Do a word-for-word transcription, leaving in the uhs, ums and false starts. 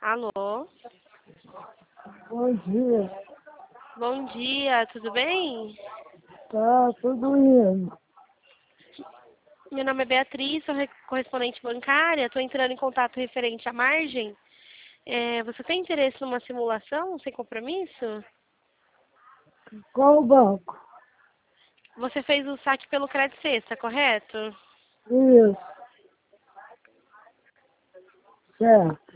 Alô? Bom dia. Bom dia, tudo bem? Tá tudo indo. Meu nome é Beatriz, sou re- correspondente bancária. Estou entrando em contato referente à margem. É, você tem interesse numa simulação sem compromisso? Qual o banco? Você fez o saque pelo Credit Sexta, correto? Isso. Certo.